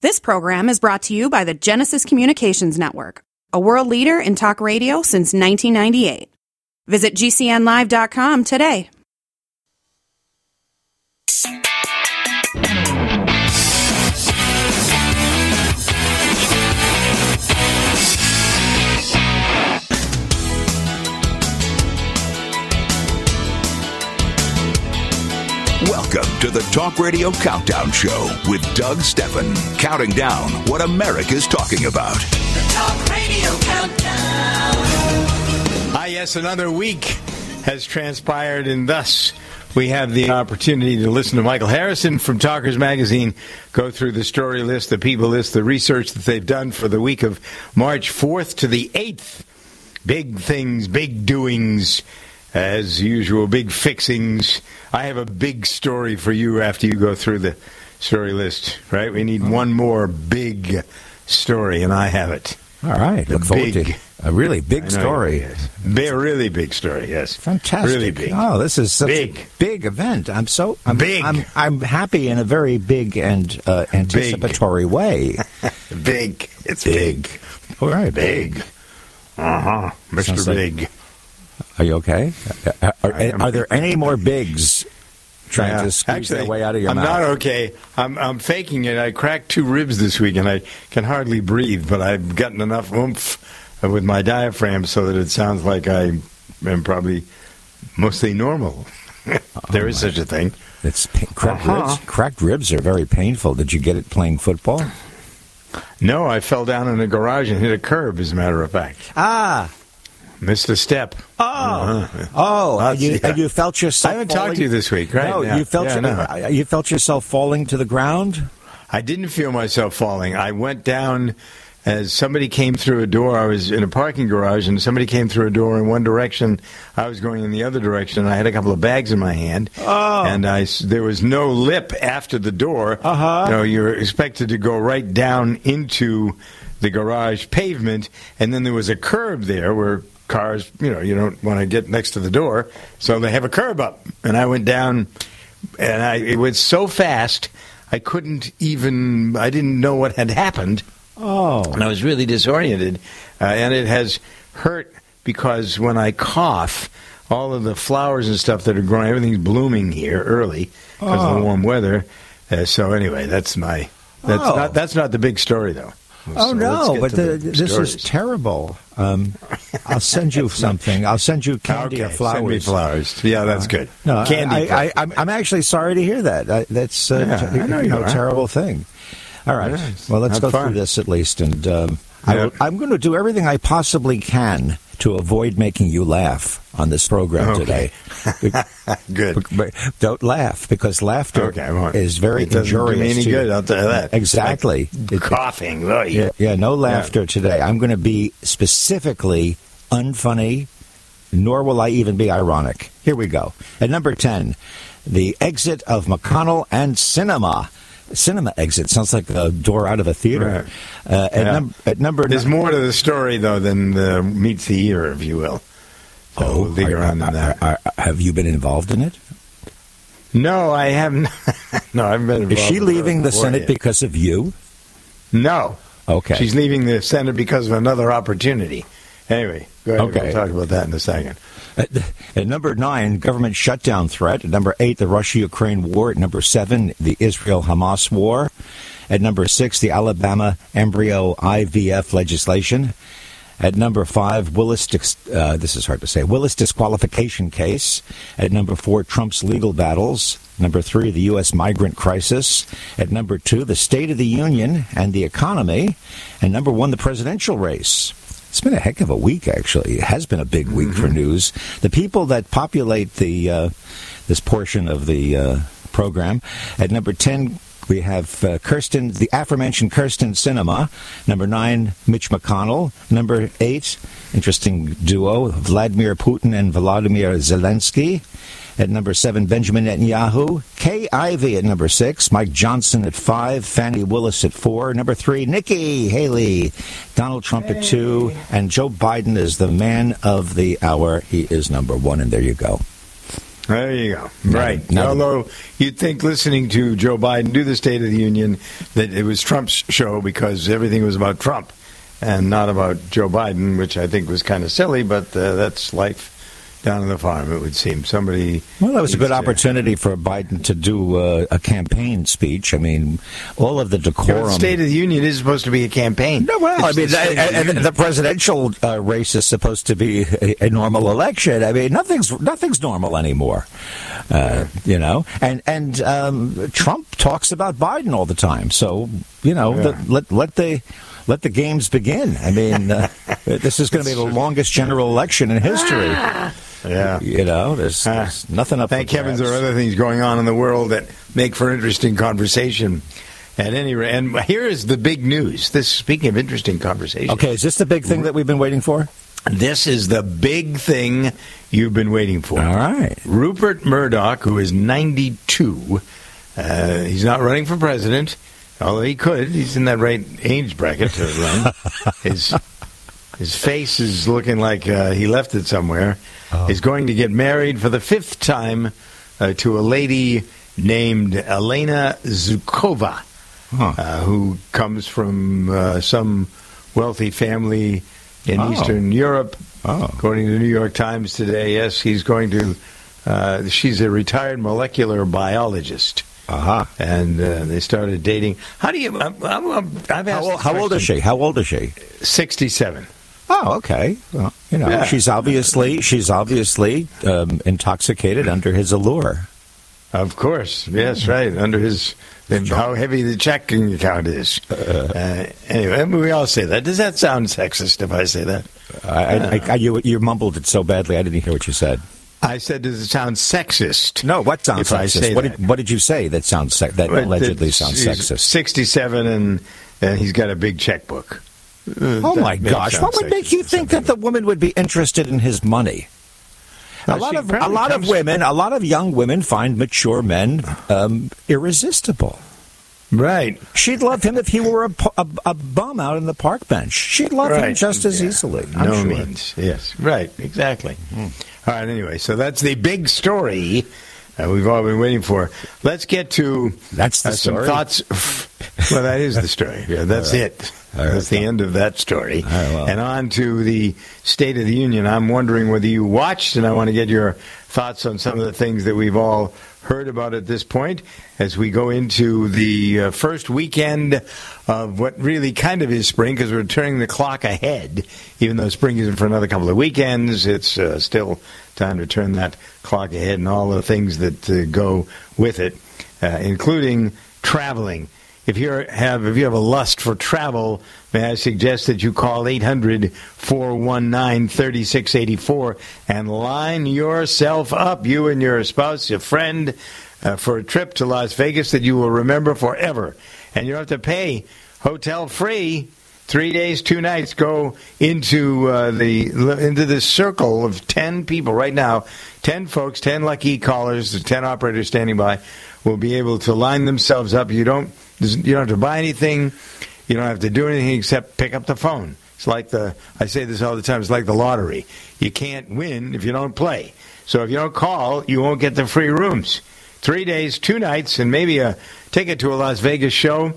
This program is brought to you by the Genesis Communications Network, a world leader in talk radio since 1998. Visit GCNlive.com today. Welcome to the Talk Radio Countdown Show with Doug Steffen, counting down what America's talking about. The Talk Radio Countdown. Yes, another week has transpired, and thus we have the opportunity to listen to Michael Harrison from Talkers Magazine go through the story list, the people list, the research that they've done for the week of March 4th to the 8th. Big things, big doings. As usual, big fixings. I have a big story for you after you go through the story list, right? We need one more big story, and I have it. All right. Look forward to a really big story. A really big story, yes. Fantastic. Really big. Oh, this is such a big event. I'm happy in a very big and anticipatory way. Big. It's big. All right. Big. Uh-huh. Mr. Big. Are you okay? Are there any more bigs trying to squeeze their way out of your mouth? I'm not okay. I'm faking it. I cracked 2 ribs this week, and I can hardly breathe, but I've gotten enough oomph with my diaphragm so that it sounds like I am probably mostly normal. There is such a thing. It's cracked ribs. Cracked ribs are very painful. Did you get it playing football? No, I fell down in a garage and hit a curb, as a matter of fact. Missed a step. You felt yourself. I haven't talked to you this week, right? No, yeah. You felt yourself falling to the ground. I didn't feel myself falling. I went down as somebody came through a door. I was in a parking garage, and somebody came through a door in one direction. I was going in the other direction. I had a couple of bags in my hand, and there was no lip after the door. You're expected to go right down into the garage pavement, and then there was a curb there where cars, you don't want to get next to the door, so they have a curb up. And I went down, and it was so fast, I didn't know what had happened. And I was really disoriented. And it has hurt because when I cough, all of the flowers and stuff that are growing, everything's blooming here early because of the warm weather. So anyway, that's not the big story, though. This is terrible. I'll send you something. I'll send you candy or flowers. Send me flowers. Yeah, that's good. No, candy. I'm actually sorry to hear that. That's a terrible thing. All right. Well, let's go through this at least, and I'm going to do everything I possibly can to avoid making you laugh on this program today. Good. But don't laugh, because laughter is very injurious. It doesn't do me any good, I'll tell you that. Exactly. Like coughing. No laughter today. I'm going to be specifically unfunny, nor will I even be ironic. Here we go. At number 10, the exit of McConnell and Sinema. Cinema exit sounds like a door out of a theater. Right. At number, there's more to the story though than meets the ear, if you will. So we'll dig around in that. Have you been involved in it? No, I haven't. No, I haven't been involved. Is she leaving the Senate because of you? No. Okay. She's leaving the Senate because of another opportunity. Anyway, go ahead. Okay. We'll talk about that in a second. At number 9, government shutdown threat. At number 8, the Russia-Ukraine war. At number 7, the Israel-Hamas war. At number 6, the Alabama embryo IVF legislation. At number 5, Willis disqualification case. At number 4, Trump's legal battles. Number 3, the U.S. migrant crisis. At number 2, the State of the Union and the economy. And number 1, the presidential race. It's been a heck of a week, actually. It has been a big week for news. The people that populate this portion of the program. At number 10, we have the aforementioned Kyrsten Sinema. Number 9, Mitch McConnell. Number 8, interesting duo, Vladimir Putin and Volodymyr Zelensky. At number 7, Benjamin Netanyahu. Kay Ivey at number 6. Mike Johnson at 5. Fannie Willis at 4. Number 3, Nikki Haley. Donald Trump at 2. And Joe Biden is the man of the hour. He is number 1, and there you go. There you go. Right. Now, although you'd think listening to Joe Biden do the State of the Union that it was Trump's show because everything was about Trump and not about Joe Biden, which I think was kind of silly, but that's life down on the farm, it would seem. Well, that was a good opportunity for Biden to do a campaign speech. I mean, all of the decorum. The State of the Union is supposed to be a campaign. No, well, I mean, the presidential race is supposed to be a normal election. I mean, nothing's normal anymore. You know, and Trump talks about Biden all the time. So let the games begin. I mean, this is going to be the longest general election in history. Yeah. You know, there's nothing up. Thank heavens there are other things going on in the world that make for interesting conversation. At any rate, and here is the big news. Speaking of interesting conversation. Okay, is this the big thing that we've been waiting for? This is the big thing you've been waiting for. All right. Rupert Murdoch, who is 92, he's not running for president, although he could. He's in that right age bracket to run. His face is looking like he left it somewhere. Oh. He's going to get married for the 5th time to a lady named Elena Zukova, who comes from some wealthy family in Eastern Europe. According to the New York Times today, yes, he's going to. She's a retired molecular biologist. And they started dating. How do you? I've asked. How old is she? 67. Oh, okay. Well, you know, she's obviously intoxicated under his allure. Of course, yes, right. Under his how heavy the checking account is. Anyway, we all say that. Does that sound sexist if I say that? You mumbled it so badly, I didn't hear what you said. I said, does it sound sexist? No, what sounds sexist? What did you say that sounds that allegedly sounds sexist? 67 and he's got a big checkbook. Oh my gosh! What would make you think that the woman would be interested in his money? A lot of women, a lot of young women find mature men irresistible. Right. She'd love him if he were a bum out on the park bench. She'd love him just as easily. No means. Yes. Right. Exactly. All right. Anyway, so that's the big story we've all been waiting for. Let's get to some thoughts. Well, that is the story. Yeah, that's it. That's the end of that story. And on to the State of the Union. I'm wondering whether you watched, and I want to get your thoughts on some of the things that we've all heard about at this point as we go into the first weekend of what really kind of is spring, because we're turning the clock ahead. Even though spring isn't for another couple of weekends, it's still time to turn that clock ahead and all the things that go with it, including traveling. If you have a lust for travel, may I suggest that you call 800-419-3684 and line yourself up, you and your spouse, your friend, for a trip to Las Vegas that you will remember forever. And you don't have to pay. Hotel free. 3 days, 2 nights. Go into the circle of 10 people right now. 10 folks, 10 lucky callers, 10 operators standing by will be able to line themselves up. You don't have to buy anything. You don't have to do anything except pick up the phone. It's like I say this all the time, it's like the lottery. You can't win if you don't play. So if you don't call, you won't get the free rooms. 3 days, 2 nights, and maybe a ticket to a Las Vegas show.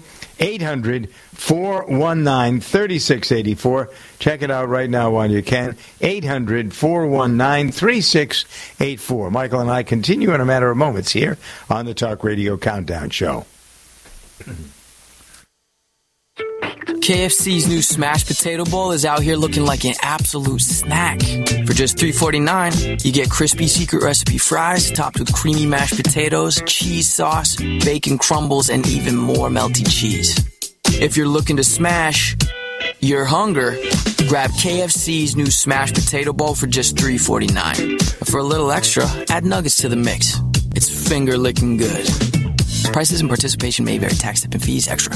800-419-3684. Check it out right now while you can. 800-419-3684. Michael and I continue in a matter of moments here on the Talk Radio Countdown Show. KFC's new Smashed Potato Bowl is out here looking like an absolute snack. For just $3.49, you get crispy secret recipe fries topped with creamy mashed potatoes, cheese sauce, bacon crumbles, and even more melty cheese. If you're looking to smash your hunger, grab KFC's new Smashed Potato Bowl for just $3.49. For a little extra, add nuggets to the mix. It's finger-licking good. Prices and participation may vary. Tax, tip, and fees extra.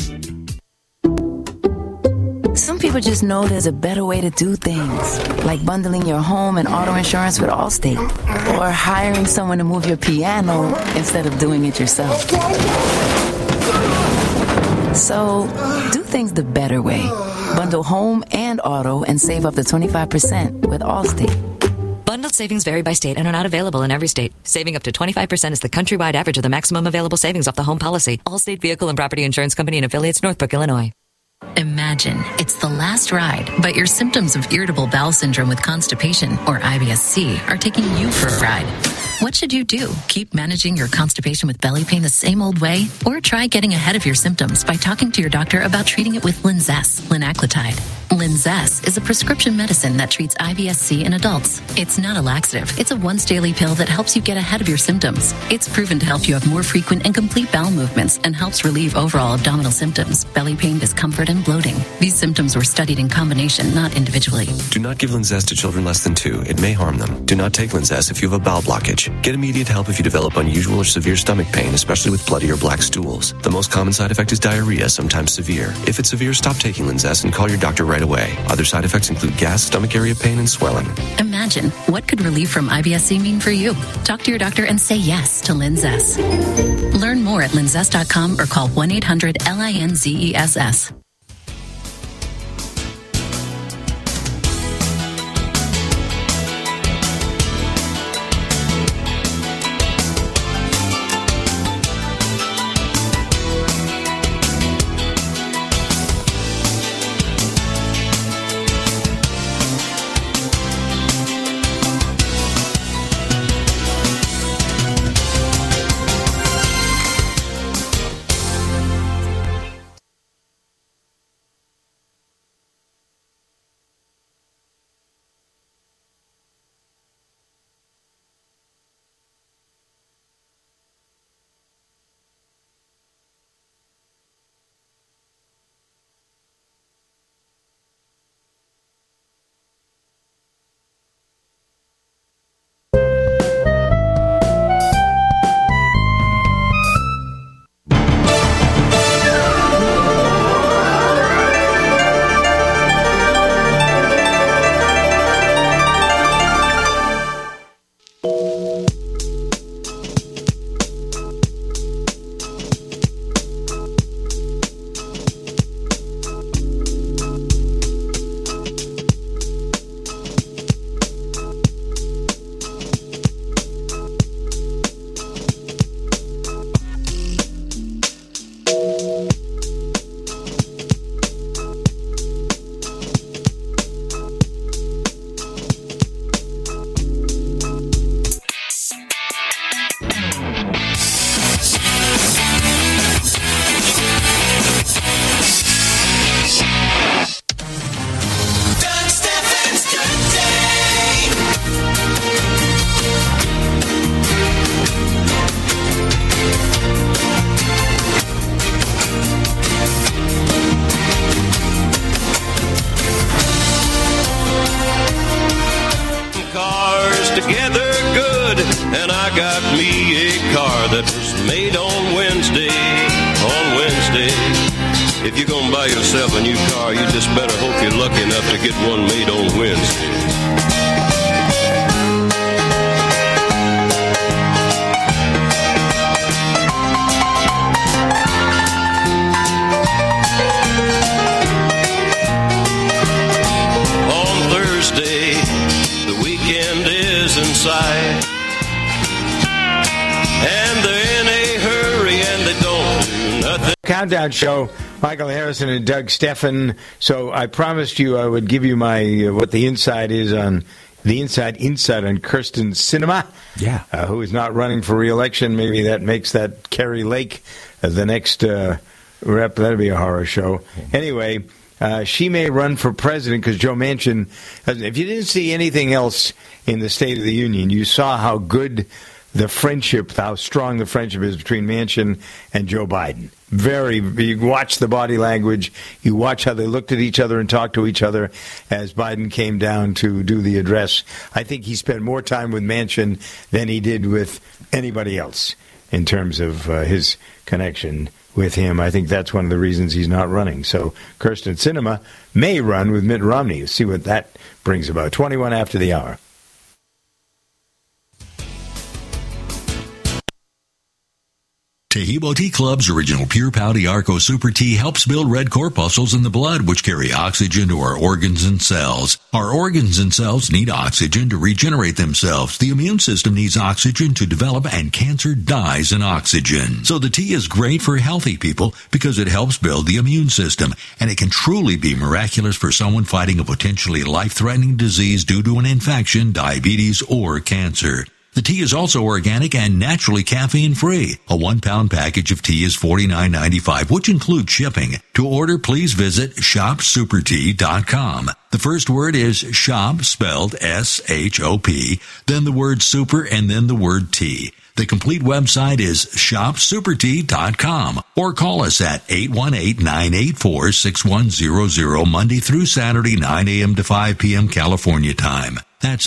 Some people just know there's a better way to do things, like bundling your home and auto insurance with Allstate, or hiring someone to move your piano instead of doing it yourself. So, do things the better way. Bundle home and auto and save up to 25% with Allstate. Bundle Bundled savings vary by state and are not available in every state. Saving up to 25% is the countrywide average of the maximum available savings off the home policy. Allstate Vehicle and Property Insurance Company and affiliates, Northbrook, Illinois. Imagine it's the last ride, but your symptoms of irritable bowel syndrome with constipation, or IBS-C, are taking you for a ride. What should you do? Keep managing your constipation with belly pain the same old way? Or try getting ahead of your symptoms by talking to your doctor about treating it with Linzess, linaclotide. Linzess is a prescription medicine that treats IBS-C in adults. It's not a laxative. It's a once-daily pill that helps you get ahead of your symptoms. It's proven to help you have more frequent and complete bowel movements and helps relieve overall abdominal symptoms, belly pain, discomfort, and bloating. These symptoms were studied in combination, not individually. Do not give Linzess to children less than 2. It may harm them. Do not take Linzess if you have a bowel blockage. Get immediate help if you develop unusual or severe stomach pain, especially with bloody or black stools. The most common side effect is diarrhea, sometimes severe. If it's severe, stop taking Linzess and call your doctor right away. Other side effects include gas, stomach area pain, and swelling. Imagine, what could relief from IBS-C mean for you? Talk to your doctor and say yes to Linzess. Learn more at linzess.com or call 1-800-LINZESS. together good, and I got me a car that was made on Wednesday. If you're gonna buy yourself a new car, you just better hope you're lucky enough to get one made on Wednesday. Inside, and they're in a hurry and they don't do nothing. Countdown show, Michael Harrison and Doug Steffen. So I promised you I would give you my what the inside is on the inside on Kyrsten Sinema, who is not running for re-election. Maybe that makes that Kerry Lake the next rep. That'd be a horror show. Anyway. She may run for president because Joe Manchin, if you didn't see anything else in the State of the Union, you saw how good the friendship, how strong the friendship is between Manchin and Joe Biden. You watch the body language, you watch how they looked at each other and talked to each other as Biden came down to do the address. I think he spent more time with Manchin than he did with anybody else in terms of his connection with him. I think that's one of the reasons he's not running. So Kyrsten Sinema may run with Mitt Romney. You'll see what that brings about. 21 after the hour. Tahibo Tea Club's original Pure Pau Arco Super Tea helps build red corpuscles in the blood, which carry oxygen to our organs and cells. Our organs and cells need oxygen to regenerate themselves. The immune system needs oxygen to develop, and cancer dies in oxygen. So the tea is great for healthy people because it helps build the immune system, and it can truly be miraculous for someone fighting a potentially life-threatening disease due to an infection, diabetes, or cancer. The tea is also organic and naturally caffeine-free. A 1-pound package of tea is $49.95, which includes shipping. To order, please visit shopsupertea.com. The first word is shop, spelled S-H-O-P, then the word super, and then the word tea. The complete website is shopsupertea.com, or call us at 818-984-6100 Monday through Saturday, 9 a.m. to 5 p.m. California time. That's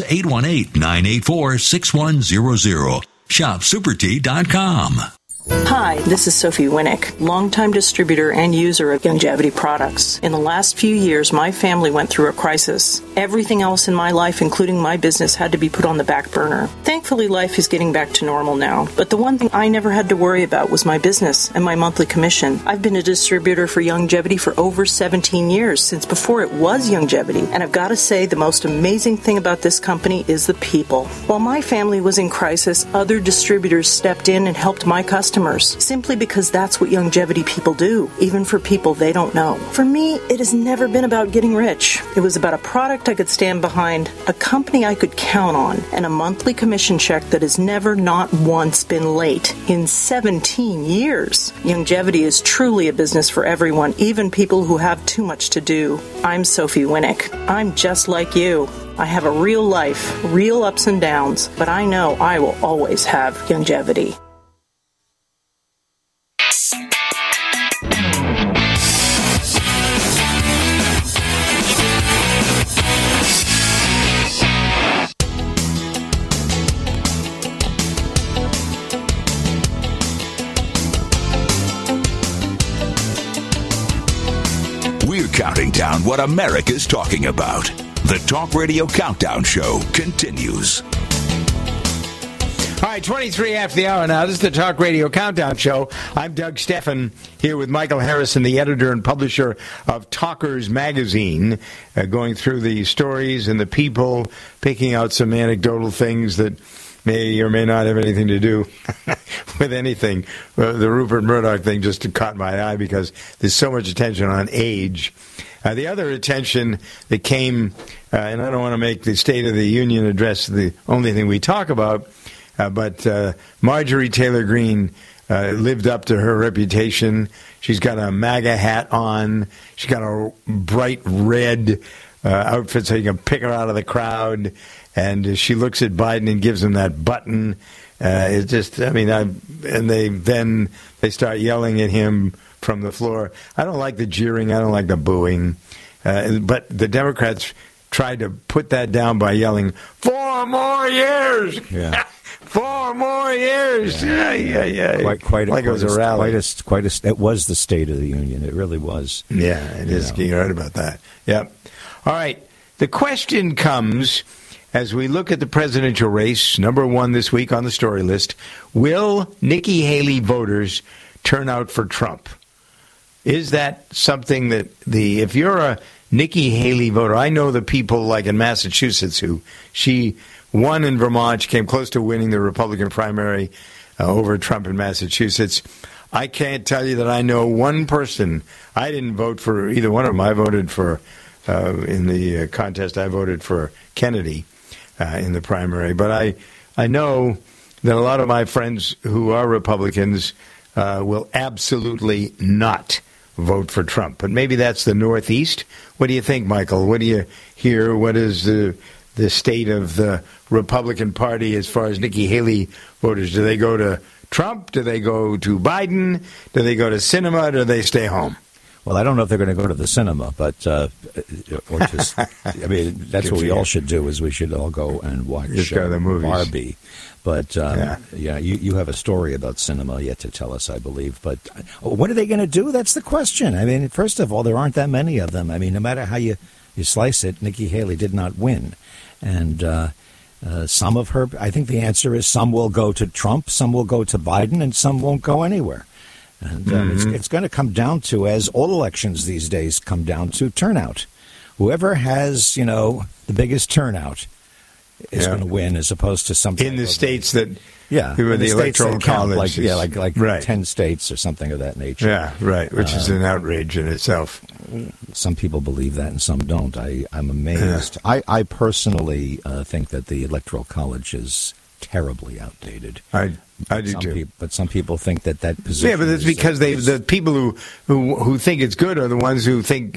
818-984-6100. ShopSuperTea.com. Hi, this is Sophie Winnick, longtime distributor and user of Youngevity products. In the last few years, my family went through a crisis. Everything else in my life, including my business, had to be put on the back burner. Thankfully, life is getting back to normal now, but the one thing I never had to worry about was my business and my monthly commission. I've been a distributor for Youngevity for over 17 years, since before it was Youngevity, and I've got to say the most amazing thing about this company is the people. While my family was in crisis, other distributors stepped in and helped my customers, simply because that's what Youngevity people do, even for people they don't know. For me, it has never been about getting rich. It was about a product I could stand behind, a company I could count on, and a monthly commission check that has never, not once, been late in 17 years. Youngevity is truly a business for everyone, even people who have too much to do. I'm Sophie Winnick. I'm just like you. I have a real life, real ups and downs, but I know I will always have Youngevity. We're counting down what America's talking about. The Talk Radio Countdown Show continues. All right, 23 after the hour now. This is the Talk Radio Countdown Show. I'm Doug Steffen, here with Michael Harrison, the editor and publisher of Talkers Magazine, going through the stories and the people, picking out some anecdotal things that may or may not have anything to do with anything. The Rupert Murdoch thing just caught my eye because there's so much attention on age. The other attention that came, and I don't want to make the State of the Union address the only thing we talk about, but Marjorie Taylor Greene lived up to her reputation. She's got a MAGA hat on. She's got a bright red outfit so you can pick her out of the crowd. And she looks at Biden and gives him that button. It's just, I mean, and they start yelling at him from the floor. I don't like the jeering. I don't like the booing. But the Democrats tried to put that down by yelling, 4 more years! Yeah. 4 more years! Yeah. Quite like it was a rally. It was the State of the Union. It really was. Yeah, it is. You're right about that. Yep. All right. The question comes, as we look at the presidential race, number 1 this week on the story list, will Nikki Haley voters turn out for Trump? Is that something that if you're a Nikki Haley voter, I know the people like in Massachusetts who she won in Vermont, she came close to winning the Republican primary over Trump in Massachusetts. I can't tell you that I know one person. I didn't vote for either one of them. I voted for, in the contest, I voted for Kennedy in the primary. But I know that a lot of my friends who are Republicans will absolutely not vote for Trump. But maybe that's the Northeast. What do you think, Michael? What do you hear? What is the state of the Republican Party as far as Nikki Haley voters? Do they go to Trump? Do they go to Biden? Do they go to cinema? Do they stay home? Well, I don't know if they're going to go to the cinema, but or just, I mean, that's what we all should do, is we should all go and watch the movies. Barbie. But, you have a story about cinema yet to tell us, I believe. But what are they going to do? That's the question. I mean, first of all, there aren't that many of them. I mean, no matter how you slice it, Nikki Haley did not win. And Some of her, I think the answer is some will go to Trump, some will go to Biden, and some won't go anywhere. And it's going to come down to, as all elections these days come down to, turnout. Whoever has, the biggest turnout is going to win, as opposed to something in the states that, who are the electoral college, like 10 states or something of that nature. Yeah, right, which is an outrage in itself. Some people believe that and some don't. I'm amazed. Yeah. I personally think that the electoral college is terribly outdated. I do too. But some people think that position. Yeah, but it's because the people who think it's good are the ones who think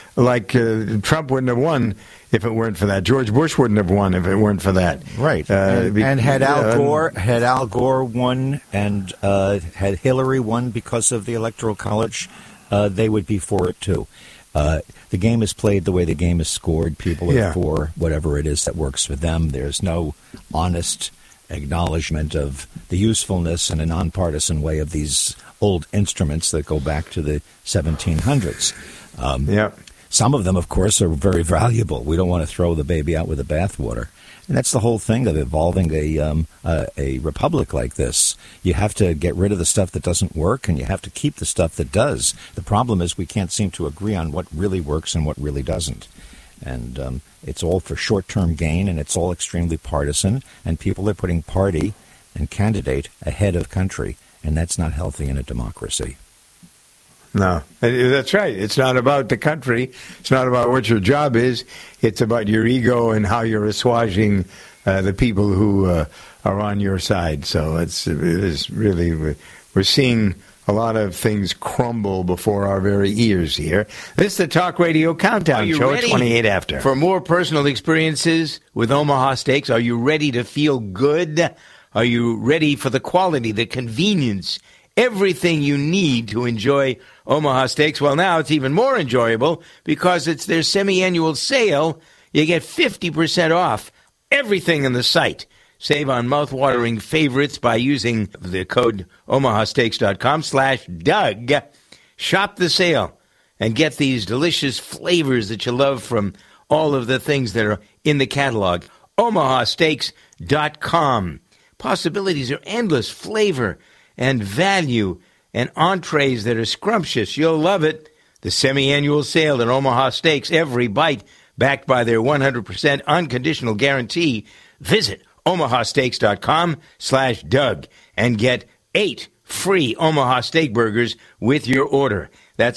Trump wouldn't have won if it weren't for that. George Bush wouldn't have won if it weren't for that. Right. And had Al Gore won and had Hillary won because of the electoral college, they would be for it too. The game is played the way the game is scored. People are for whatever it is that works for them. There's no honest acknowledgement of the usefulness in a nonpartisan way of these old instruments that go back to the 1700s. Some of them, of course, are very valuable. We don't want to throw the baby out with the bathwater. And that's the whole thing of evolving a republic like this. You have to get rid of the stuff that doesn't work, and you have to keep the stuff that does. The problem is we can't seem to agree on what really works and what really doesn't. And it's all for short-term gain, and it's all extremely partisan, and people are putting party and candidate ahead of country, and that's not healthy in a democracy. No, that's right. It's not about the country. It's not about what your job is. It's about your ego and how you're assuaging the people who are on your side. So it is really, we're seeing a lot of things crumble before our very ears here. This is the Talk Radio Countdown Show at 28 after. For more personal experiences with Omaha Steaks, are you ready to feel good? Are you ready for the quality, the convenience, everything you need to enjoy Omaha Steaks? Well, now it's even more enjoyable because it's their semi-annual sale. You get 50% off everything in the site. Save on mouth-watering favorites by using the code omahasteaks.com/Doug. Shop the sale and get these delicious flavors that you love from all of the things that are in the catalog. omahasteaks.com. Possibilities are endless. Flavor and value and entrees that are scrumptious. You'll love it. The semi-annual sale at Omaha Steaks. Every bite backed by their 100% unconditional guarantee. Visit omahasteaks.com/Doug and get 8 free Omaha Steak Burgers with your order. That's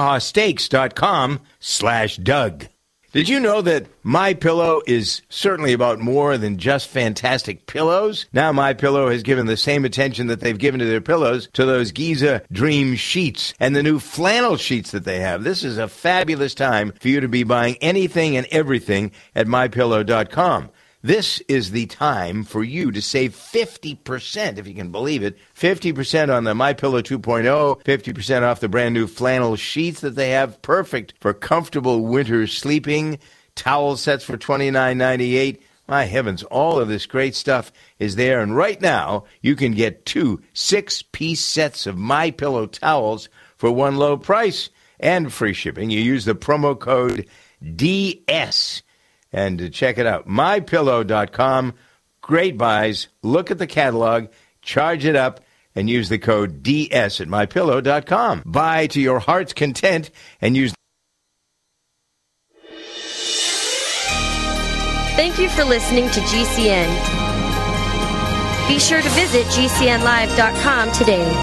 omahasteaks.com/Doug. Did you know that MyPillow is certainly about more than just fantastic pillows? Now MyPillow has given the same attention that they've given to their pillows to those Giza Dream sheets and the new flannel sheets that they have. This is a fabulous time for you to be buying anything and everything at MyPillow.com. This is the time for you to save 50%, if you can believe it, 50% on the MyPillow 2.0, 50% off the brand new flannel sheets that they have, perfect for comfortable winter sleeping, towel sets for $29.98. My heavens, all of this great stuff is there, and right now you can get 2 6-piece sets of MyPillow towels for one low price and free shipping. You use the promo code DS. And check it out, MyPillow.com. Great buys. Look at the catalog, charge it up, and use the code DS at MyPillow.com. Buy to your heart's content and use. Thank you for listening to GCN. Be sure to visit GCNlive.com today.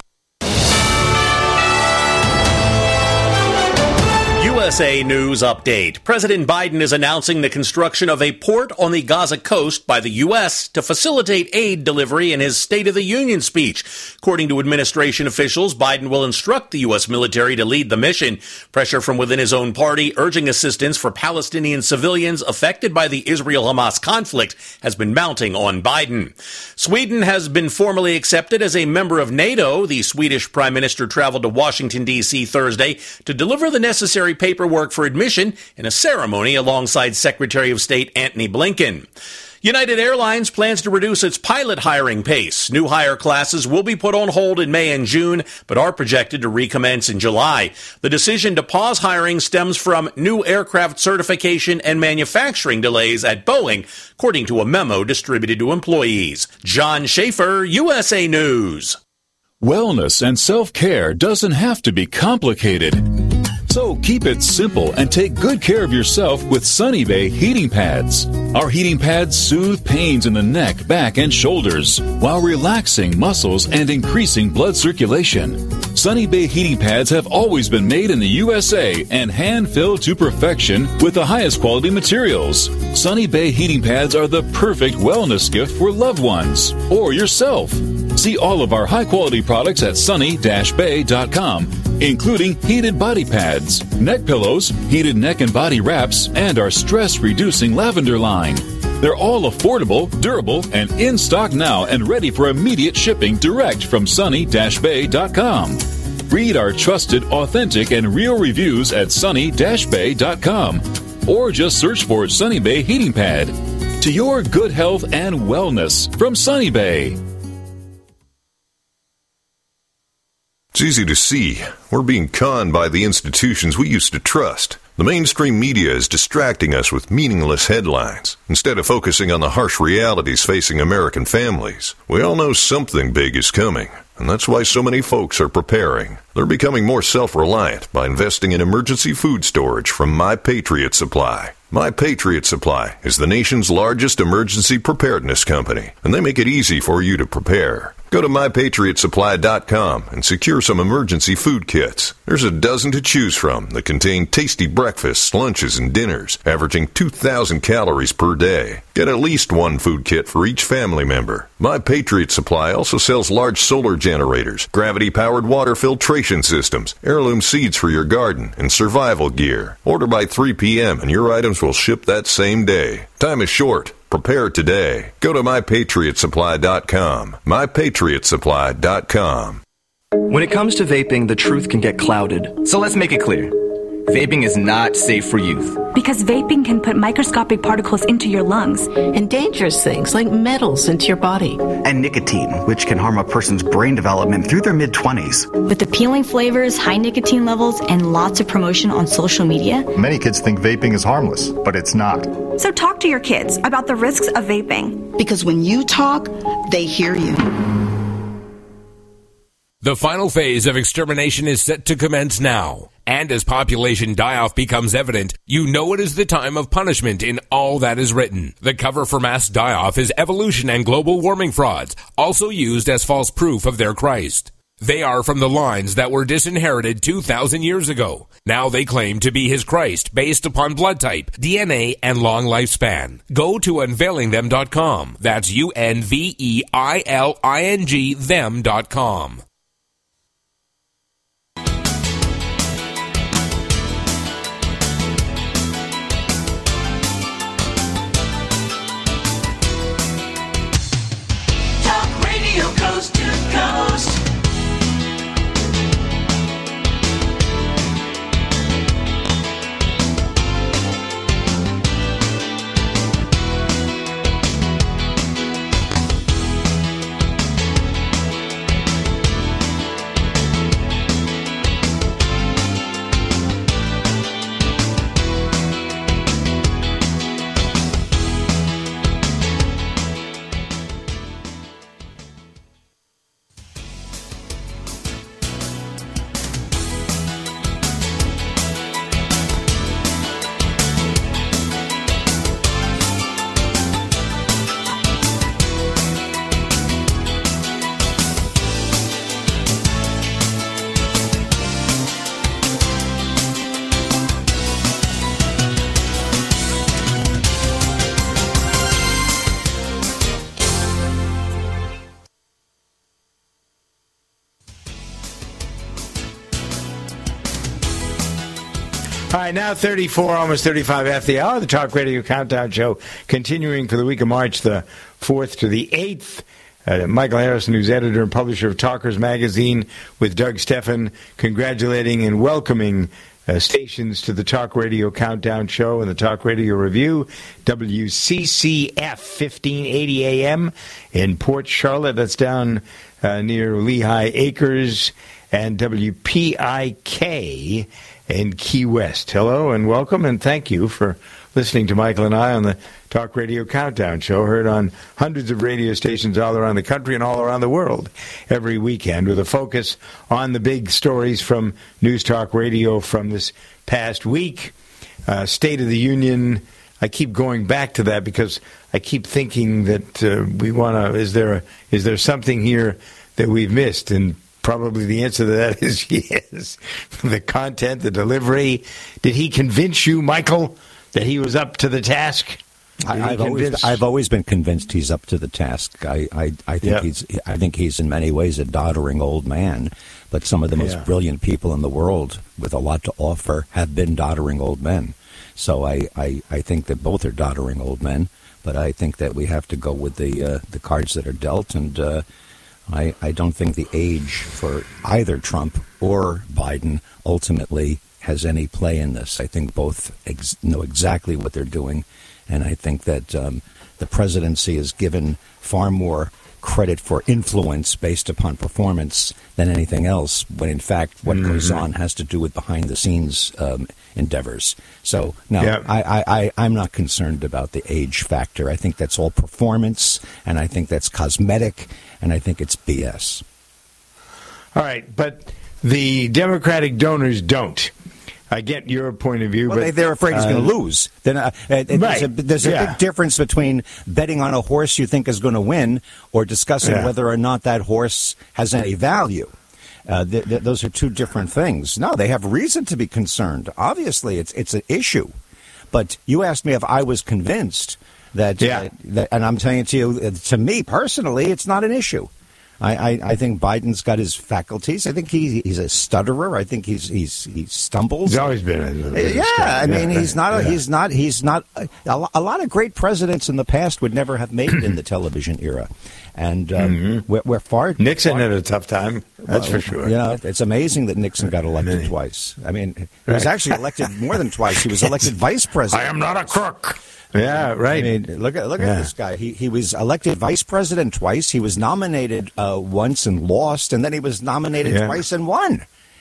USA News Update. President Biden is announcing the construction of a port on the Gaza coast by the U.S. to facilitate aid delivery in his State of the Union speech. According to administration officials, Biden will instruct the U.S. military to lead the mission. Pressure from within his own party urging assistance for Palestinian civilians affected by the Israel-Hamas conflict has been mounting on Biden. Sweden has been formally accepted as a member of NATO. The Swedish Prime Minister traveled to Washington, D.C. Thursday to deliver the necessary paperwork for admission in a ceremony alongside Secretary of State Antony Blinken. United Airlines plans to reduce its pilot hiring pace. New hire classes will be put on hold in May and June, but are projected to recommence in July. The decision to pause hiring stems from new aircraft certification and manufacturing delays at Boeing, according to a memo distributed to employees. John Schaefer, USA News. Wellness and self-care doesn't have to be complicated. So keep it simple and take good care of yourself with Sunny Bay heating pads. Our heating pads soothe pains in the neck, back, and shoulders while relaxing muscles and increasing blood circulation. Sunny Bay heating pads have always been made in the USA and hand-filled to perfection with the highest quality materials. Sunny Bay heating pads are the perfect wellness gift for loved ones or yourself. See all of our high-quality products at sunny-bay.com, including heated body pads, neck pillows, heated neck and body wraps, and our stress-reducing lavender line. They're all affordable, durable, and in stock now and ready for immediate shipping direct from sunny-bay.com. Read our trusted, authentic, and real reviews at sunny-bay.com or just search for Sunny Bay Heating Pad. To your good health and wellness from Sunny Bay. It's easy to see. We're being conned by the institutions we used to trust. The mainstream media is distracting us with meaningless headlines instead of focusing on the harsh realities facing American families. We all know something big is coming, and that's why so many folks are preparing. They're becoming more self-reliant by investing in emergency food storage from My Patriot Supply. My Patriot Supply is the nation's largest emergency preparedness company, and they make it easy for you to prepare. Go to MyPatriotSupply.com and secure some emergency food kits. There's a dozen to choose from that contain tasty breakfasts, lunches, and dinners, averaging 2,000 calories per day. Get at least one food kit for each family member. My Patriot Supply also sells large solar generators, gravity-powered water filtration systems, heirloom seeds for your garden, and survival gear. Order by 3 p.m. and your items will ship that same day. Time is short. Prepare today. Go to MyPatriotSupply.com. MyPatriotSupply.com. When it comes to vaping, the truth can get clouded. So let's make it clear. Vaping is not safe for youth. Because vaping can put microscopic particles into your lungs. And dangerous things like metals into your body. And nicotine, which can harm a person's brain development through their mid-20s. With appealing flavors, high nicotine levels, and lots of promotion on social media. Many kids think vaping is harmless, but it's not. So talk to your kids about the risks of vaping. Because when you talk, they hear you. The final phase of extermination is set to commence now. And as population die-off becomes evident, you know it is the time of punishment in all that is written. The cover for mass die-off is evolution and global warming frauds, also used as false proof of their Christ. They are from the lines that were disinherited 2,000 years ago. Now they claim to be his Christ based upon blood type, DNA, and long lifespan. Go to unveilingthem.com. That's UNVEILING them.com. Coast to coast. All right, now 34, almost 35 after the hour, the Talk Radio Countdown Show, continuing for the week of March the 4th to the 8th. Michael Harrison, who's editor and publisher of Talkers Magazine, with Doug Stephan, congratulating and welcoming stations to the Talk Radio Countdown Show and the Talk Radio Review. WCCF 1580 AM in Port Charlotte. That's down near Lehigh Acres. And WPIK in Key West. Hello and welcome, and thank you for listening to Michael and I on the Talk Radio Countdown Show, heard on hundreds of radio stations all around the country and all around the world every weekend, with a focus on the big stories from News Talk Radio from this past week. State of the Union, I keep going back to that because I keep thinking that we want to, is there something here that we've missed? And probably the answer to that is yes. The content, the delivery. Did he convince you, Michael, that he was up to the task? I've always been convinced he's up to the task. I think he's in many ways a doddering old man, but some of the most brilliant people in the world with a lot to offer have been doddering old men. So I think that both are doddering old men, but I think that we have to go with the cards that are dealt, and I don't think the age for either Trump or Biden ultimately has any play in this. I think both know exactly what they're doing, and I think that the presidency is given far more credit for influence based upon performance than anything else, when in fact what goes on has to do with behind-the-scenes endeavors. So, no, I'm not concerned about the age factor. I think that's all performance, and I think that's cosmetic, and I think it's BS. All right, but the Democratic donors don't. I get your point of view, but they're afraid he's going to lose. Then there's a big difference between betting on a horse you think is going to win or discussing whether or not that horse has any value. Those are two different things. No, they have reason to be concerned. Obviously, it's an issue. But you asked me if I was convinced that, and I'm telling it to you, to me personally, it's not an issue. I think Biden's got his faculties. I think he's a stutterer. I think he stumbles. He's always been I mean, he's not. A lot of great presidents in the past would never have made it in the television era, and we're far. Nixon had a tough time. That's for sure. You know, it's amazing that Nixon got elected twice. I mean, he was actually elected more than twice. He was elected vice president. I am not a crook. Yeah, right. I mean, look at this guy. He was elected vice president twice. He was nominated once and lost, and then he was nominated twice and won.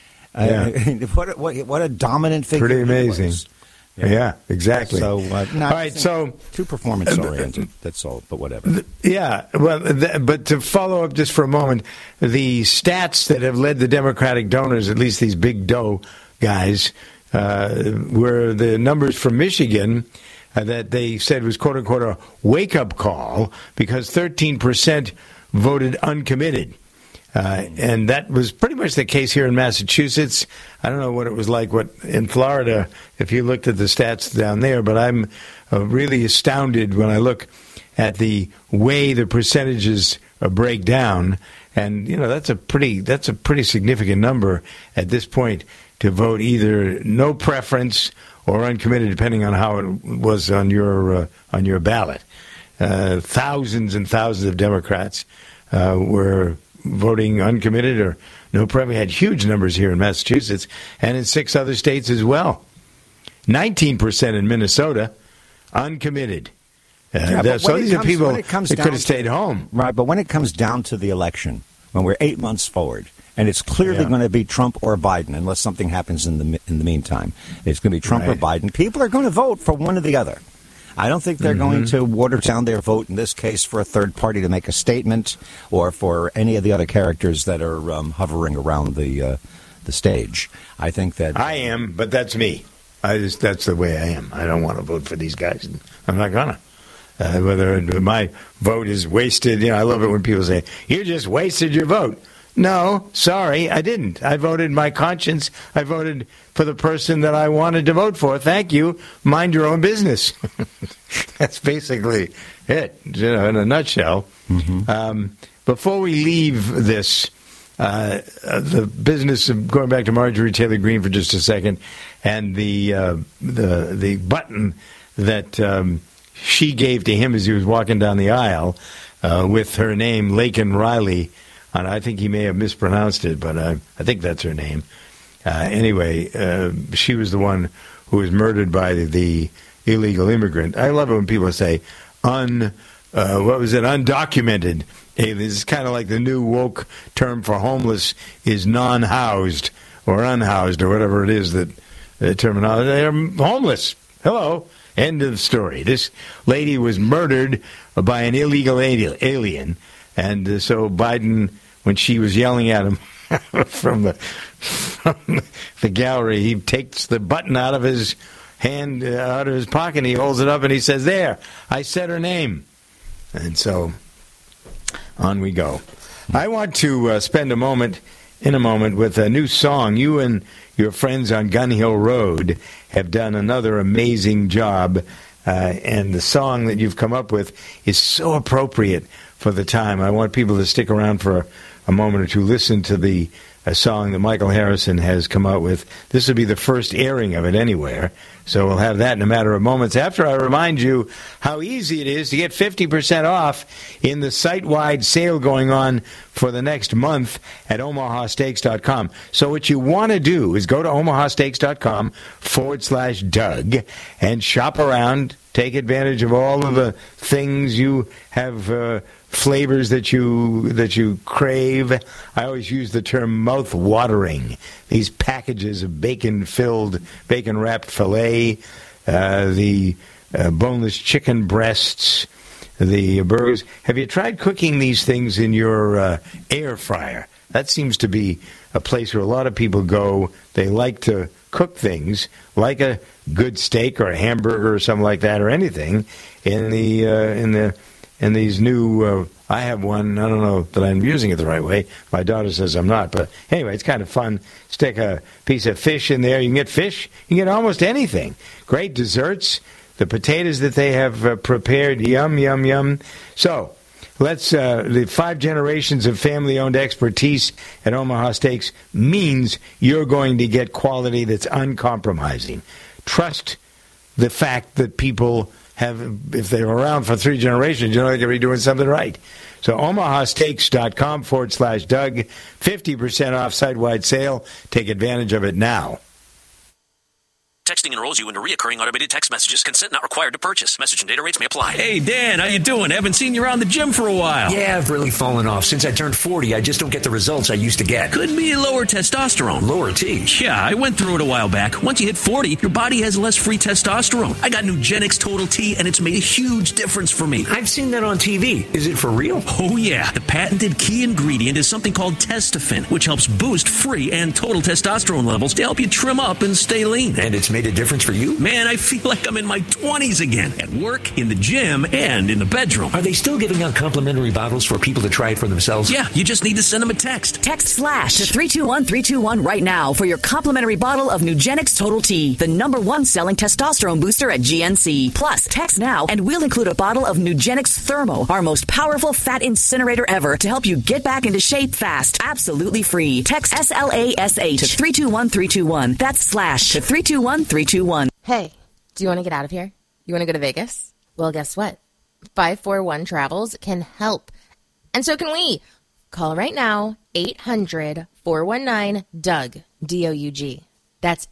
What a dominant figure! Pretty amazing. Yeah, exactly. So, all right. So too performance oriented. That's all. But whatever. But to follow up just for a moment, the stats that have led the Democratic donors, at least these big dough guys, were the numbers from Michigan. That they said was, quote unquote, a wake-up call because 13% voted uncommitted. And that was pretty much the case here in Massachusetts. I don't know what it was like in Florida if you looked at the stats down there, but I'm really astounded when I look at the way the percentages break down. And, you know, that's a pretty significant number at this point to vote either no preference or uncommitted, depending on how it was on your ballot. Thousands and thousands of Democrats were voting uncommitted or no preference. We had huge numbers here in Massachusetts and in 6 other states as well. 19% in Minnesota, uncommitted. So these are people that could have stayed home. Right, but when it comes down to the election, when we're 8 months forward, and it's clearly going to be Trump or Biden, unless something happens in the meantime. It's going to be Trump or Biden. People are going to vote for one or the other. I don't think they're going to water down their vote in this case for a third party to make a statement or for any of the other characters that are hovering around the stage. I think that I am, but that's me. That's the way I am. I don't want to vote for these guys. I'm not gonna. Whether my vote is wasted, you know, I love it when people say you just wasted your vote. No, sorry, I didn't. I voted my conscience. I voted for the person that I wanted to vote for. Thank you. Mind your own business. That's basically it, you know, in a nutshell. Before we leave this, the business of going back to Marjorie Taylor Greene for just a second, and the button that she gave to him as he was walking down the aisle with her name, Laken Riley. And I think he may have mispronounced it, but I think that's her name. Anyway, she was the one who was murdered by the illegal immigrant. I love it when people say undocumented aliens. It's kind of like the new woke term for homeless is non-housed or unhoused or whatever it is that the terminology. They're homeless. Hello. End of story. This lady was murdered by an illegal alien, and so Biden, when she was yelling at him from the gallery, he takes the button out of his hand, out of his pocket, and he holds it up, and he says, "There, I said her name." And so on we go. I want to spend a moment with a new song. You and your friends on Gun Hill Road have done another amazing job, and the song that you've come up with is so appropriate for the time. I want people to stick around for a moment or two, listen to the song that Michael Harrison has come out with. This will be the first airing of it anywhere, so we'll have that in a matter of moments. After I remind you how easy it is to get 50% off in the site-wide sale going on for the next month at omahasteaks.com. So what you want to do is go to omahasteaks.com/Doug and shop around, take advantage of all of the things you have, flavors that you crave. I always use the term mouth-watering. These packages of bacon-wrapped filet, the boneless chicken breasts, the burgers. Have you tried cooking these things in your air fryer? That seems to be a place where a lot of people go. They like to cook things like a good steak or a hamburger or something like that, or anything in these new, I have one, I don't know that I'm using it the right way. My daughter says I'm not. But anyway, it's kind of fun. Stick a piece of fish in there. You can get fish. You can get almost anything. Great desserts. The potatoes that they have prepared, yum, yum, yum. So let's, the 5 generations of family-owned expertise at Omaha Steaks means you're going to get quality that's uncompromising. Trust the fact that people have, if they were around for 3 generations, you know they're going to be doing something right. So omahasteaks.com/Doug, 50% off site-wide sale. Take advantage of it now. Texting enrolls you into reoccurring automated text messages. Consent not required to purchase. Message and data rates may apply. Hey, Dan, how you doing? Haven't seen you around the gym for a while. Yeah, I've really fallen off. Since I turned 40, I just don't get the results I used to get. Could be lower testosterone. Lower T? Yeah, I went through it a while back. Once you hit 40, your body has less free testosterone. I got Nugenix Total T, and it's made a huge difference for me. I've seen that on TV. Is it for real? Oh, yeah. The patented key ingredient is something called Testofen, which helps boost free and total testosterone levels to help you trim up and stay lean. And it's made a difference for you? Man, I feel like I'm in my 20s again. At work, in the gym, and in the bedroom. Are they still giving out complimentary bottles for people to try it for themselves? Yeah, you just need to send them a text. Text FLASH to 321-321 right now for your complimentary bottle of Nugenix Total T, the #1 selling testosterone booster at GNC. Plus, text now and we'll include a bottle of Nugenix Thermo, our most powerful fat incinerator ever, to help you get back into shape fast. Absolutely free. Text SLASH to 321-321. That's FLASH to 321-321. Hey, do you want to get out of here? You want to go to Vegas? Well, guess what? 541 Travels can help. And so can we. Call right now, 800-419-DOUG, D-O-U-G. That's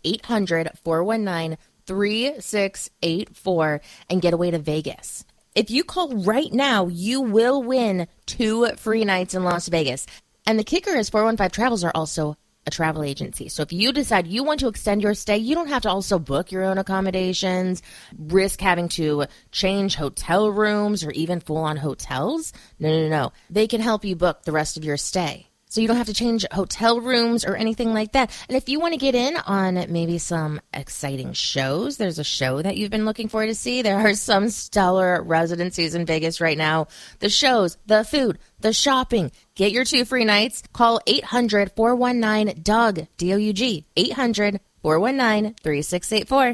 800-419-3684 and get away to Vegas. If you call right now, you will win 2 free nights in Las Vegas. And the kicker is 415 Travels are also a travel agency. So if you decide you want to extend your stay, you don't have to also book your own accommodations, risk having to change hotel rooms or even full-on hotels. No. They can help you book the rest of your stay. So you don't have to change hotel rooms or anything like that. And if you want to get in on maybe some exciting shows, there's a show that you've been looking forward to see. There are some stellar residencies in Vegas right now. The shows, the food, the shopping. Get your 2 free nights. Call 800-419-DOUG, D-O-U-G, 800-419-3684.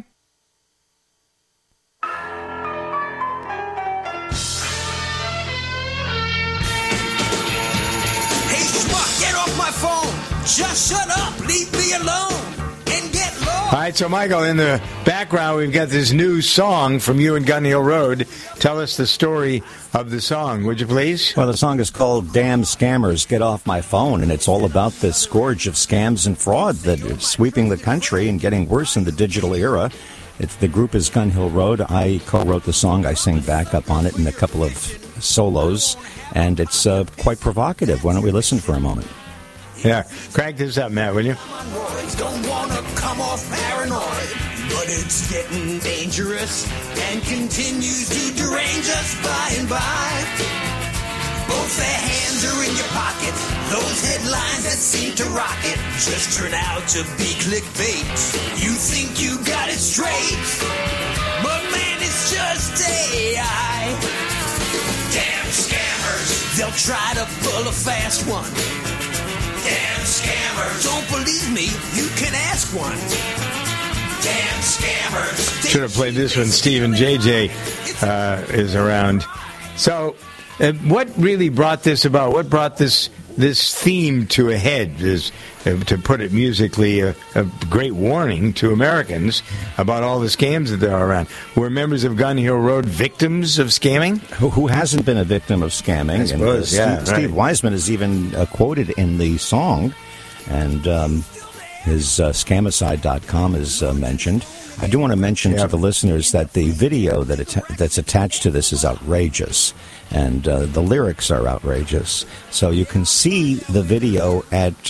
Get off my phone. Just shut up. Leave me alone. And get low. All right, so Michael, in the background, we've got this new song from you and Gun Hill Road. Tell us the story of the song, would you please? Well, the song is called Damn Scammers, Get Off My Phone, and it's all about the scourge of scams and fraud that is sweeping the country and getting worse in the digital era. The group is Gun Hill Road. I co-wrote the song. I sing backup on it in a couple of solos, and it's quite provocative. Why don't we listen for a moment? Yeah. Crank this up, Matt, will you? Don't wanna come off paranoid, but it's getting dangerous and continues to derange us by and by. Both their hands are in your pocket. Those headlines that seem to rock it just turn out to be clickbait. You think you got it straight, but man, it's just AI. Damn scammers, they'll try to pull a fast one. Damn scammers, don't believe me, you can ask one. Damn scammers. Should have played this when Stephen JJ is around. So, what really brought this about? What brought this theme to a head? Is, to put it musically, a great warning to Americans about all the scams that there are around. Were members of Gun Hill Road victims of scamming? Who hasn't been a victim of scamming? I suppose, Steve Wiseman is even quoted in the song, and his scamicide.com is mentioned. I do want to mention to the listeners that the video that's attached to this is outrageous, and the lyrics are outrageous. So you can see the video at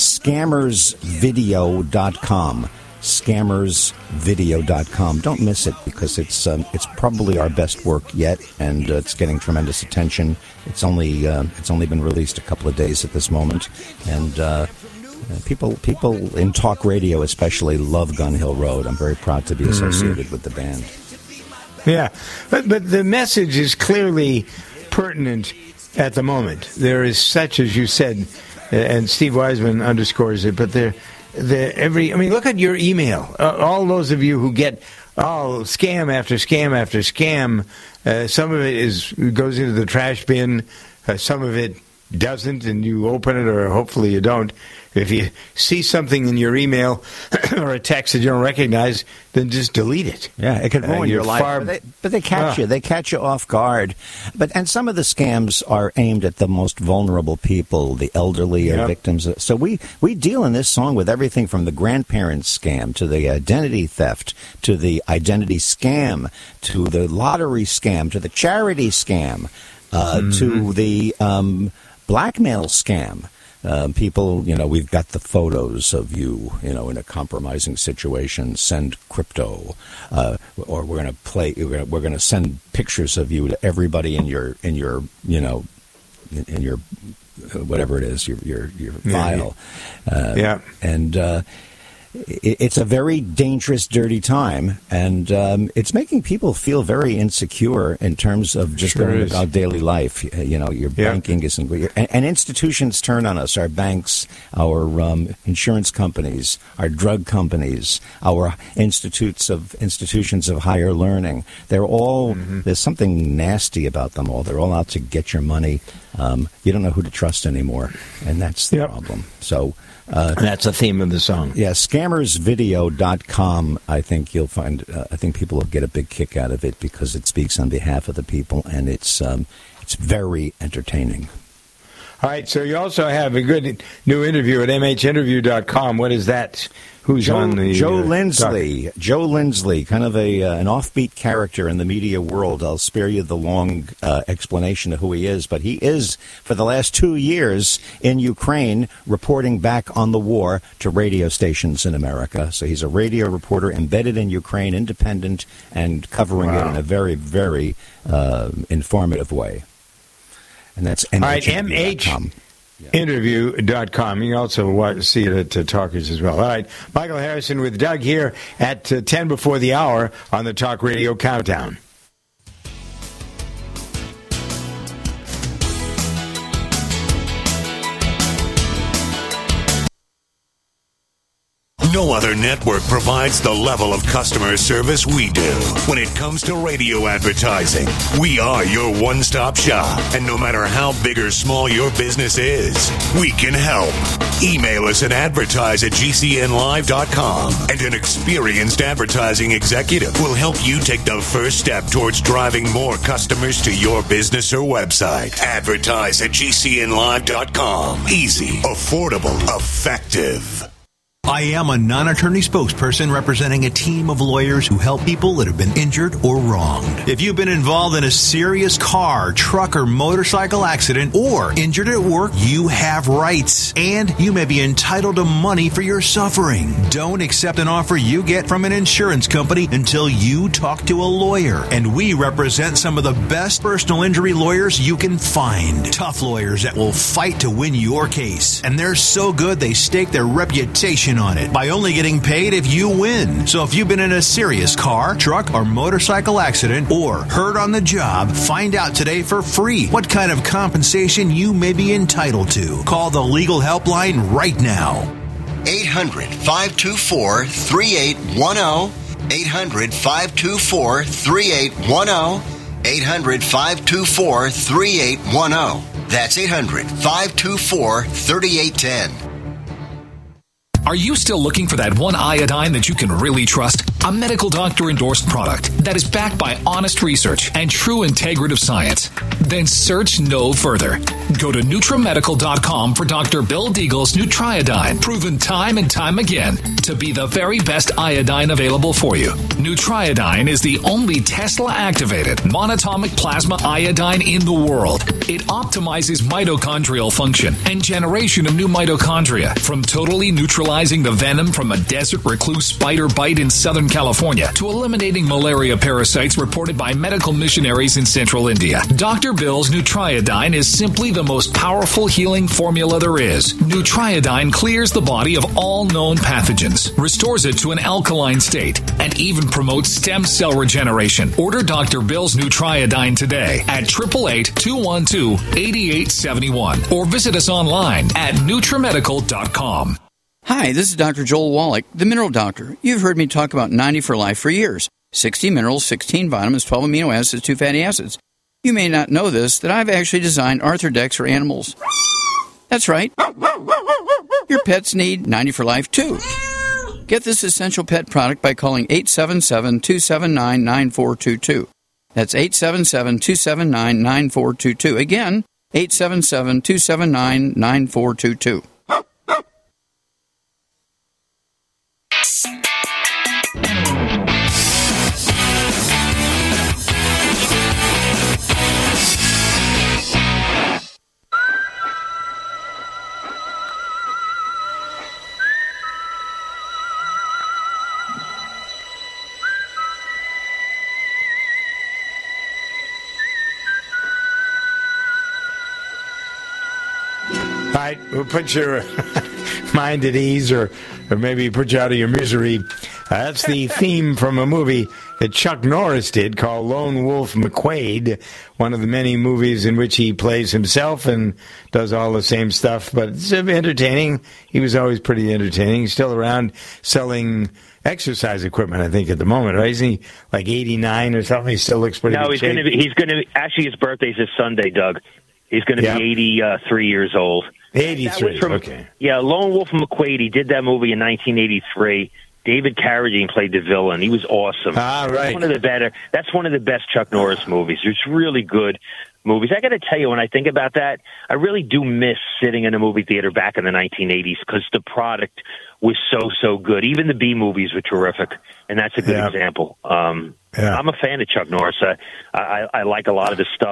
scammersvideo.com. Scammersvideo.com. Don't miss it, because it's probably our best work yet, and it's getting tremendous attention. It's only been released a couple of days at this moment, and people in talk radio especially love Gun Hill Road. I'm very proud to be associated with the band. Yeah, but the message is clearly pertinent at the moment. There is such, as you said, and Steve Wiseman underscores it, but look at your email. All those of you who get scam after scam after scam, some of it goes into the trash bin, some of it doesn't, and you open it, or hopefully you don't. If you see something in your email or a text that you don't recognize, then just delete it. Yeah, it could ruin your life. But they catch you. They catch you off guard. And some of the scams are aimed at the most vulnerable people. The elderly are victims. So we deal in this song with everything from the grandparents scam to the identity theft to the identity scam to the lottery scam to the charity scam to the blackmail scam. People, we've got the photos of you, in a compromising situation. Send crypto, or we're going to send pictures of you to everybody in your whatever it is, your file. And it's a very dangerous, dirty time, and it's making people feel very insecure in terms of just going about daily life. Your banking isn't, and institutions turn on us. Our banks, our insurance companies, our drug companies, our institutions of higher learning. They're all there's something nasty about them all. They're all out to get your money. You don't know who to trust anymore, and that's the problem. So. That's the theme of the song. Yeah, scammersvideo.com. I think you'll find. I think people will get a big kick out of it because it speaks on behalf of the people, and it's very entertaining. All right, so you also have a good new interview at mhinterview.com. What is that? Who's on the Joe Lindsley. Joe Lindsley, kind of an offbeat character in the media world. I'll spare you the long explanation of who he is, but he is, for the last 2 years, in Ukraine, reporting back on the war to radio stations in America. So he's a radio reporter embedded in Ukraine, independent, and covering it in a very, very informative way. And that's mhinterview.com. Interview.com. You can also see it at Talkers as well. All right. Michael Harrison with Doug here at 10 before the hour on the Talk Radio Countdown. No other network provides the level of customer service we do. When it comes to radio advertising, we are your one-stop shop. And no matter how big or small your business is, we can help. Email us at advertise@gcnlive.com, and an experienced advertising executive will help you take the first step towards driving more customers to your business or website. Advertise at gcnlive.com. Easy, affordable, effective. I am a non-attorney spokesperson representing a team of lawyers who help people that have been injured or wronged. If you've been involved in a serious car, truck, or motorcycle accident or injured at work, you have rights, and you may be entitled to money for your suffering. Don't accept an offer you get from an insurance company until you talk to a lawyer. And we represent some of the best personal injury lawyers you can find. Tough lawyers that will fight to win your case. And they're so good they stake their reputation on it by only getting paid if you win. So if you've been in a serious car, truck, or motorcycle accident or hurt on the job, find out today for free what kind of compensation you may be entitled to. Call the legal helpline right now. 800-524-3810. 800-524-3810. 800-524-3810. That's 800-524-3810. Are you still looking for that one iodine that you can really trust? A medical doctor endorsed product that is backed by honest research and true integrative science? Then search no further. Go to NutriMedical.com for Dr. Bill Deagle's Nutriodine, proven time and time again to be the very best iodine available for you. Nutriodine is the only Tesla-activated monatomic plasma iodine in the world. It optimizes mitochondrial function and generation of new mitochondria from totally neutralizing the venom from a desert recluse spider bite in Southern California to eliminating malaria parasites reported by medical missionaries in central India. Dr. Bill's Nutriodine is simply the most powerful healing formula there is. Nutriodine clears the body of all known pathogens, restores it to an alkaline state, and even promotes stem cell regeneration. Order Dr. Bill's Nutriodine today at 888-212-8871 or visit us online at NutriMedical.com. Hi, this is Dr. Joel Wallach, the Mineral Doctor. You've heard me talk about 90 for Life for years. 60 minerals, 16 vitamins, 12 amino acids, 2 fatty acids. You may not know this, that I've actually designed Arthrodex for animals. That's right. Your pets need 90 for Life, too. Get this essential pet product by calling 877-279-9422. That's 877-279-9422. Again, 877-279-9422. All right, we'll put your mind at ease or maybe put you out of your misery. That's the theme from a movie that Chuck Norris did called Lone Wolf McQuade, one of the many movies in which he plays himself and does all the same stuff. But it's entertaining. He was always pretty entertaining. He's still around selling exercise equipment, I think, at the moment, right? Isn't he like 89 or something? He still looks pretty good shape. He's going to actually, his birthday's this Sunday, Doug. He's going to be 83 years old. 83, okay. Yeah, Lone Wolf McQuade, he did that movie in 1983. David Carradine played the villain. He was awesome. Ah, right. That's one of the best Chuck Norris movies. It's really good movies. I got to tell you, when I think about that, I really do miss sitting in a movie theater back in the 1980s because the product was so good. Even the B movies were terrific, and that's a good example. I'm a fan of Chuck Norris. I like a lot of his stuff.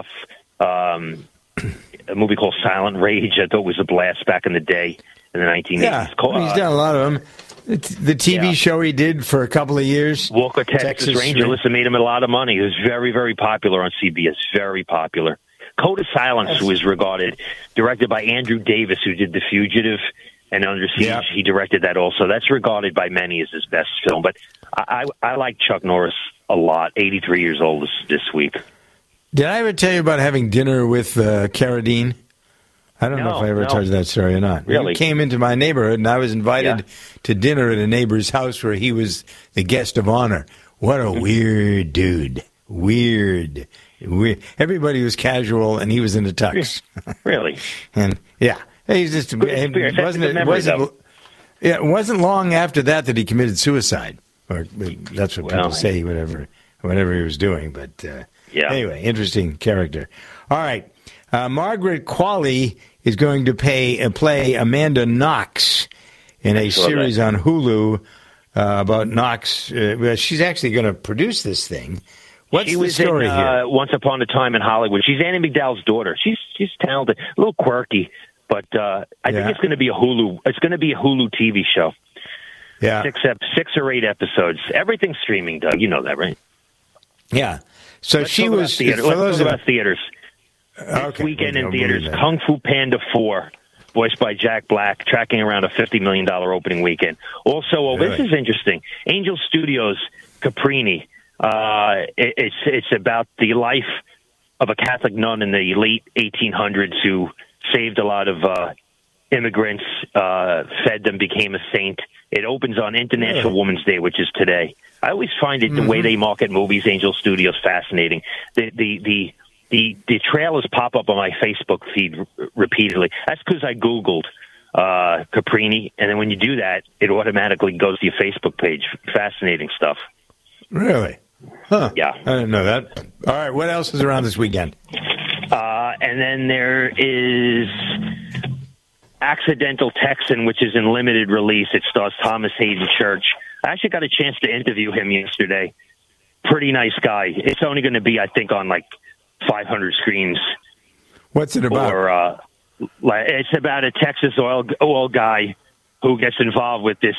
A movie called Silent Rage, I thought was a blast back in the day in the 1980s. Yeah, he's done a lot of them. The TV show he did for a couple of years. Walker, Texas Ranger. Listen, made him a lot of money. It was very, very popular on CBS. Very popular. Code of Silence was directed by Andrew Davis, who did The Fugitive and Under Siege. He directed that also. That's regarded by many as his best film. But I like Chuck Norris a lot. 83 years old this week. Did I ever tell you about having dinner with Carradine? I don't know if I ever No. told you that story or not. Really? He came into my neighborhood, and I was invited to dinner at a neighbor's house where he was the guest of honor. What a weird dude. Weird. Everybody was casual, and he was in a tux. Really? And, yeah. He's just, it wasn't long after that he committed suicide. Or that's what people say, whatever he was doing. But anyway, interesting character. All right. Margaret Qualley is going to play Amanda Knox in a series on Hulu about Knox. She's actually going to produce this thing. What's the story here? Once Upon a Time in Hollywood. She's Annie McDowell's daughter. She's talented, a little quirky, but I think it's going to be a Hulu. It's going to be a Hulu TV show. Yeah, 6 or 8 episodes. Everything's streaming, Doug. You know that, right? Yeah. So Let's she talk was. Let's talk about theaters. Okay. This weekend in theaters, Kung Fu Panda 4, voiced by Jack Black, tracking around a $50 million opening weekend. Also, this is interesting. Angel Studios Caprini. It's about the life of a Catholic nun in the late 1800s who saved a lot of immigrants, fed them, became a saint. It opens on International Women's Day, which is today. I always find it the way they market movies, Angel Studios, fascinating. The trailers pop up on my Facebook feed repeatedly. That's because I Googled Caprini, and then when you do that, it automatically goes to your Facebook page. Fascinating stuff. Really? Huh. Yeah. I didn't know that. All right, what else is around this weekend? And then there is Accidental Texan, which is in limited release. It stars Thomas Hayden Church. I actually got a chance to interview him yesterday. Pretty nice guy. It's only going to be, I think, on like 500 screens. What's it about? It's about a Texas oil guy who gets involved with this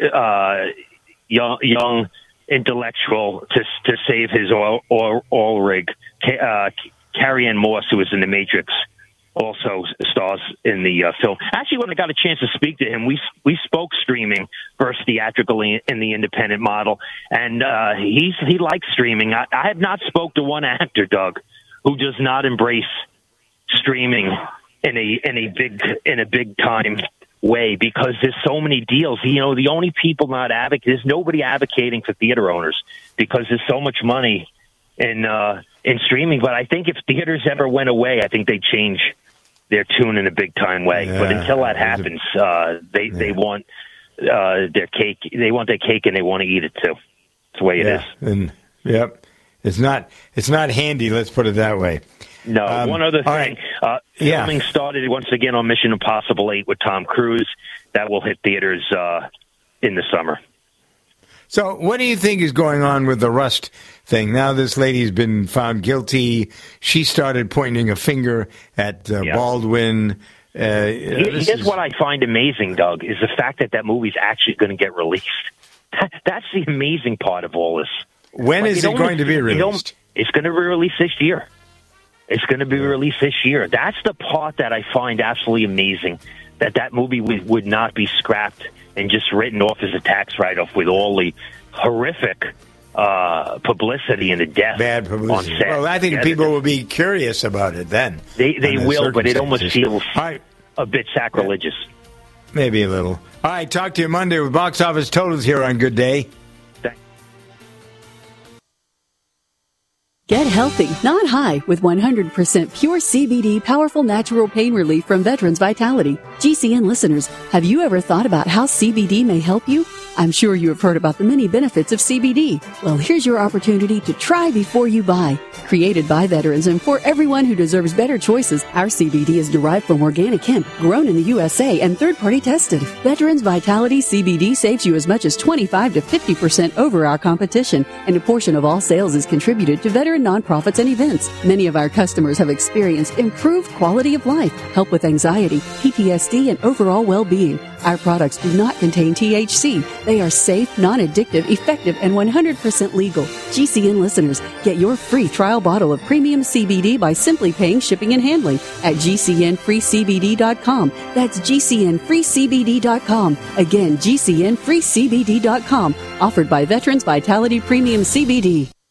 young intellectual to save his oil rig. Carrie Ann Moss, who was in The Matrix, also stars in the film. Actually, when I got a chance to speak to him, we spoke streaming versus theatrically in the independent model, and he likes streaming. I have not spoke to one actor, Doug, who does not embrace streaming in a big time way, because there's so many deals. You know, the only people not advocating, there's nobody advocating for theater owners because there's so much money in streaming. But I think if theaters ever went away, I think they'd change their tune in a big time way. But until that happens, they want their cake. They want their cake and they want to eat it too. That's the way it is. And it's not handy. Let's put it that way. No. One other thing. Filming started once again on Mission Impossible 8 with Tom Cruise. That will hit theaters in the summer. So what do you think is going on with the Rust thing? Now this lady's been found guilty. She started pointing a finger at Baldwin. Here's what I find amazing, Doug, is the fact that movie's actually going to get released. That's the amazing part of all this. When is it going to be released? It's going to be released this year. It's going to be released this year. That's the part that I find absolutely amazing, that movie would not be scrapped and just written off as a tax write-off with all the horrific publicity and the death bad publicity on set. Well, I think people will be curious about it then. They will, but it almost feels a bit sacrilegious. Maybe a little. All right, talk to you Monday with Box Office Totals here on Good Day. Get healthy, not high, with 100% pure CBD powerful natural pain relief from Veterans Vitality. GCN listeners, have you ever thought about how CBD may help you? I'm sure you have heard about the many benefits of CBD. Well, here's your opportunity to try before you buy. Created by veterans and for everyone who deserves better choices, our CBD is derived from organic hemp, grown in the USA and third-party tested. Veterans Vitality CBD saves you as much as 25 to 50% over our competition, and a portion of all sales is contributed to veteran nonprofits and events. Many of our customers have experienced improved quality of life, help with anxiety, PTSD, and overall well-being. Our products do not contain THC. They are safe, non-addictive, effective, and 100% legal. GCN listeners, get your free trial bottle of premium CBD by simply paying shipping and handling at GCNFreeCBD.com. That's GCNFreeCBD.com. Again, GCNFreeCBD.com. Offered by Veterans Vitality Premium CBD.